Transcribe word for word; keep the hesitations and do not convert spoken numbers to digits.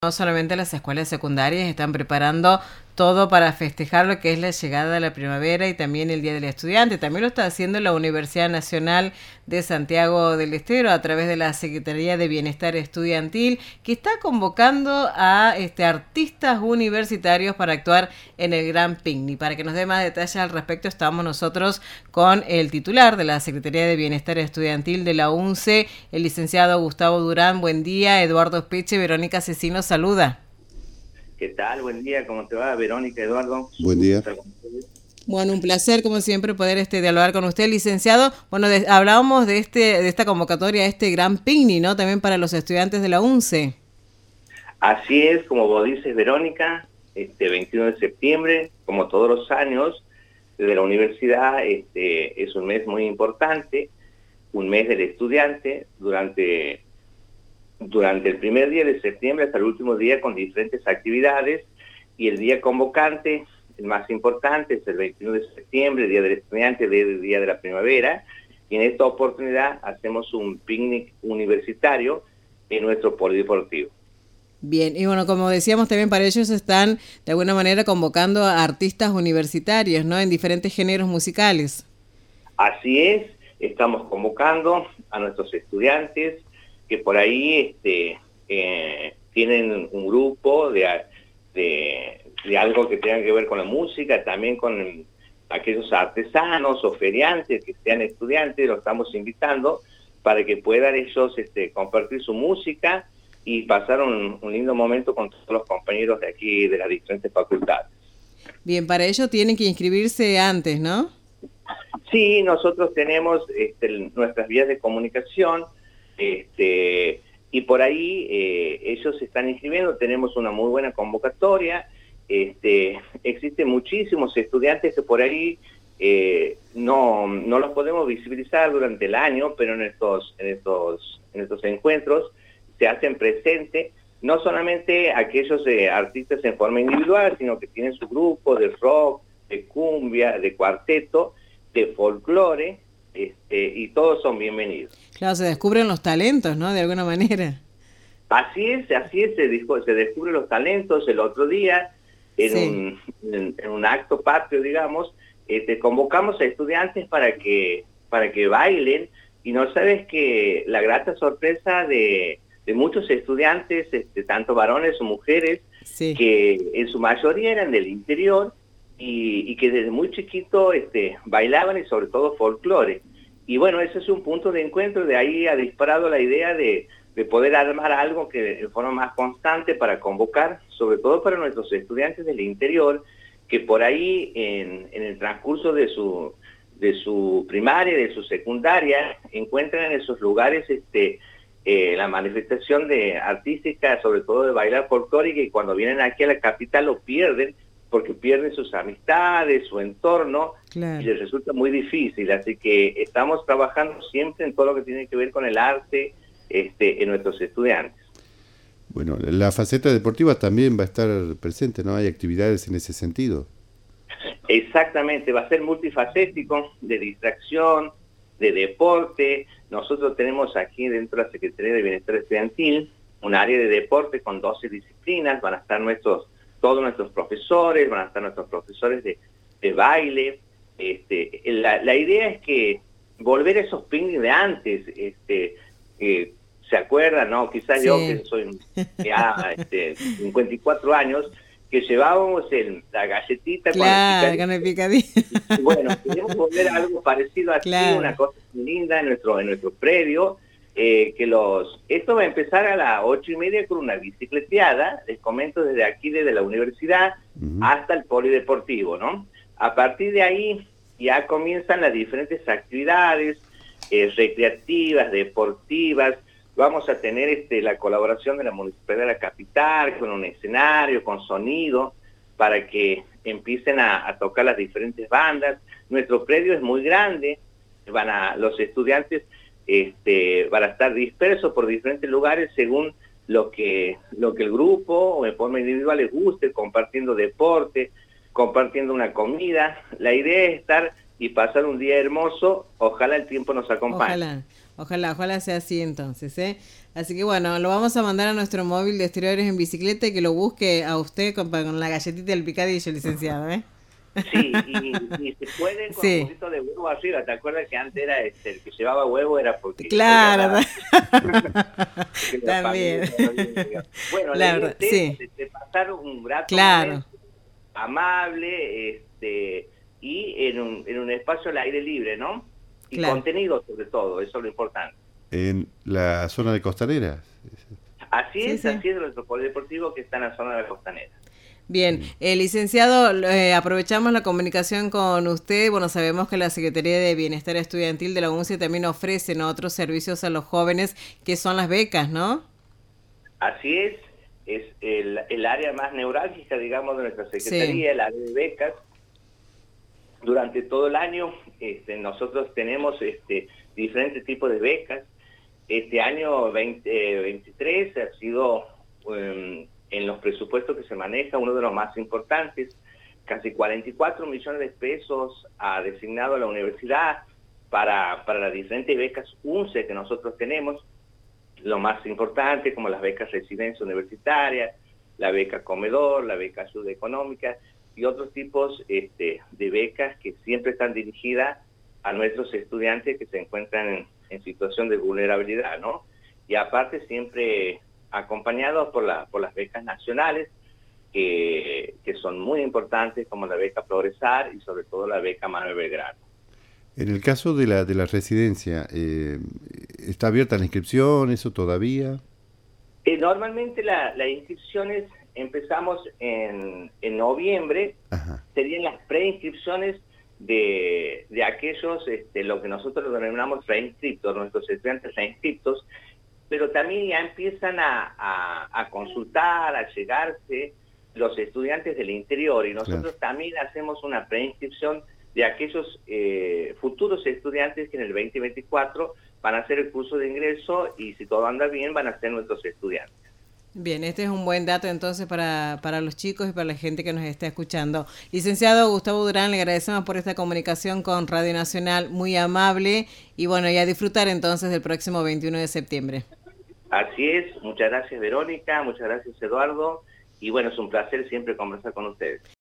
No solamente las escuelas secundarias están preparando todo para festejar lo que es la llegada de la primavera y también el Día del Estudiante. También lo está haciendo la Universidad Nacional de Santiago del Estero a través de la Secretaría de Bienestar Estudiantil, que está convocando a este, artistas universitarios para actuar en el Gran Picnic. Para que nos dé más detalles al respecto, estamos nosotros con el titular de la Secretaría de Bienestar Estudiantil de la UNCE, el licenciado Gustavo Durán. Buen día. Eduardo Peche, Verónica Cecino saluda. ¿Qué tal? Buen día, ¿cómo te va, Verónica, Eduardo? Buen día. Bueno, un placer, como siempre, poder este dialogar con usted, licenciado. Bueno, de, hablábamos de este de esta convocatoria, este Gran Picnic, ¿no? También para los estudiantes de la UNCE. Así es, como vos dices, Verónica, este veintiuno de septiembre, como todos los años, desde la universidad, este es un mes muy importante, un mes del estudiante, durante... durante el primer día de septiembre hasta el último día con diferentes actividades, y el día convocante, el más importante, es el veintiuno de septiembre, el Día del Estudiante, el Día de la Primavera, y en esta oportunidad hacemos un picnic universitario en nuestro polideportivo. Bien, y bueno, como decíamos también para ellos están de alguna manera convocando a artistas universitarios, ¿no? En diferentes géneros musicales. Así es, estamos convocando a nuestros estudiantes que por ahí este, eh, tienen un grupo de, de, de algo que tenga que ver con la música, también con aquellos artesanos o feriantes que sean estudiantes, los estamos invitando para que puedan ellos este, compartir su música y pasar un, un lindo momento con todos los compañeros de aquí de las diferentes facultades. Bien, para ello tienen que inscribirse antes, ¿no? Sí, nosotros tenemos este, nuestras vías de comunicación. Este, y por ahí eh, ellos se están inscribiendo, tenemos una muy buena convocatoria, este, existen muchísimos estudiantes que por ahí eh, no, no los podemos visibilizar durante el año, pero en estos, en estos, en estos encuentros se hacen presentes no solamente aquellos eh, artistas en forma individual, sino que tienen su grupo de rock, de cumbia, de cuarteto, de folclore, Este, y todos son bienvenidos. Claro, se descubren los talentos, ¿no? De alguna manera. Así es, así es, se, se descubren los talentos. El otro día, en, sí. un, en, en un acto patrio, digamos, este, convocamos a estudiantes para que, para que bailen, y no sabes que la grata sorpresa de, de muchos estudiantes, este, tanto varones o mujeres, sí. que en su mayoría eran del interior, Y, y que desde muy chiquito este, bailaban, y sobre todo folclore. Y bueno, ese es un punto de encuentro, de ahí ha disparado la idea de, de poder armar algo que de forma más constante para convocar, sobre todo para nuestros estudiantes del interior, que por ahí en, en el transcurso de su, de su primaria, de su secundaria, encuentran en esos lugares este, eh, la manifestación de artística, sobre todo de bailar folclórica, y cuando vienen aquí a la capital lo pierden, porque pierden sus amistades, su entorno, claro. Y les resulta muy difícil. Así que estamos trabajando siempre en todo lo que tiene que ver con el arte este, en nuestros estudiantes. Bueno, la faceta deportiva también va a estar presente, ¿no? Hay actividades en ese sentido. Exactamente, va a ser multifacético, de distracción, de deporte. Nosotros tenemos aquí dentro de la Secretaría de Bienestar Estudiantil un área de deporte con doce disciplinas, van a estar nuestros todos nuestros profesores, van a estar nuestros profesores de, de baile. Este, la, la idea es que volver a esos picnics de antes, este, eh, ¿se acuerdan? No, quizás sí. Yo que soy ya este, cincuenta y cuatro años, que llevábamos el, la galletita claro, con el picadillo. Y bueno, queremos volver a algo parecido así, claro. Una cosa muy linda en nuestro, en nuestro predio. Eh, que los esto va a empezar a las ocho y media con una bicicleteada, les comento desde aquí, desde la universidad, uh-huh. hasta el polideportivo, ¿no? A partir de ahí ya comienzan las diferentes actividades eh, recreativas, deportivas. Vamos a tener este, la colaboración de la Municipalidad de la Capital, con un escenario, con sonido, para que empiecen a, a tocar las diferentes bandas. Nuestro predio es muy grande, van a los estudiantes Este, van a estar dispersos por diferentes lugares según lo que, lo que el grupo o en forma individual les guste, compartiendo deporte, compartiendo una comida. La idea es estar y pasar un día hermoso. Ojalá el tiempo nos acompañe. Ojalá, ojalá, ojalá sea así entonces, ¿eh? Así que bueno, lo vamos a mandar a nuestro móvil de Exteriores en Bicicleta y que lo busque a usted con, con la galletita del picadillo, licenciado, ¿eh? Sí, y, y se puede con sí. un poquito de huevo arriba. ¿Te acuerdas que antes era este, el que llevaba huevo era porque... Claro. Porque también. Familia, bueno, la verdad, sí. de, de pasar un rato claro. amable este, y en un, en un espacio al aire libre, ¿no? Y claro. contenido sobre todo, eso es lo importante. En la zona de Costanera. Así sí, es, sí. así es nuestro polideportivo que está en la zona de la Costanera. Bien, eh, licenciado, eh, aprovechamos la comunicación con usted. Bueno, sabemos que la Secretaría de Bienestar Estudiantil de la UNCE también ofrece, ¿no?, otros servicios a los jóvenes, que son las becas, ¿no? Así es, es el, el área más neurálgica, digamos, de nuestra Secretaría, sí. el área de becas. Durante todo el año este, nosotros tenemos este, diferentes tipos de becas. Este año veinte veintitrés ha sido... Um, en los presupuestos que se maneja, uno de los más importantes, casi cuarenta y cuatro millones de pesos ha designado a la universidad para, para las diferentes becas UNCE que nosotros tenemos, lo más importante como las becas residencia universitaria, la beca comedor, la beca ayuda económica y otros tipos este, de becas que siempre están dirigidas a nuestros estudiantes que se encuentran en, en situación de vulnerabilidad, ¿no? Y aparte siempre... acompañados por, la, por las becas nacionales, que, que son muy importantes, como la beca Progresar y sobre todo la beca Manuel Belgrano. En el caso de la, de la residencia, eh, ¿está abierta la inscripción, eso todavía? Eh, normalmente las la inscripciones empezamos en, en noviembre, Ajá. serían las preinscripciones de, de aquellos, este, lo que nosotros denominamos reinscriptos, nuestros estudiantes reinscriptos, pero también ya empiezan a, a, a consultar, a llegarse los estudiantes del interior y nosotros claro. también hacemos una preinscripción de aquellos eh, futuros estudiantes que en el veinte veinticuatro van a hacer el curso de ingreso y si todo anda bien van a ser nuestros estudiantes. Bien, este es un buen dato entonces para, para los chicos y para la gente que nos está escuchando. Licenciado Gustavo Durán, le agradecemos por esta comunicación con Radio Nacional, muy amable, y bueno, y a disfrutar entonces del próximo veintiuno de septiembre. Así es, muchas gracias Verónica, muchas gracias Eduardo, y bueno, es un placer siempre conversar con ustedes.